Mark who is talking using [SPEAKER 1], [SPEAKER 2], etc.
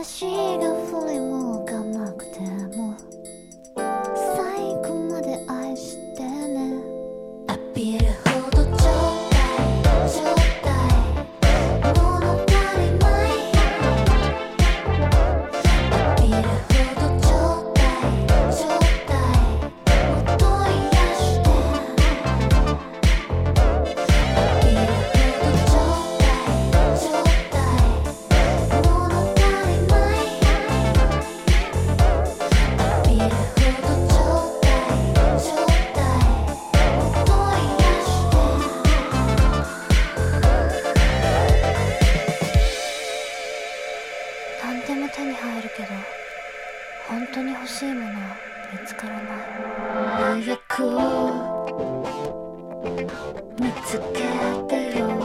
[SPEAKER 1] 私が振り向かなくても最後まで愛してね。アピールほどちょうだいちょうだい物足りない。アピールほどちょうだいちょうだいもっと癒して。アピールほどちょうだいちょうだい物足りない。アピールほどちょうだいちょうだいもっと癒して。何でも手に入るけど本当に欲しいものは見つからない。ようやく見つけてよ。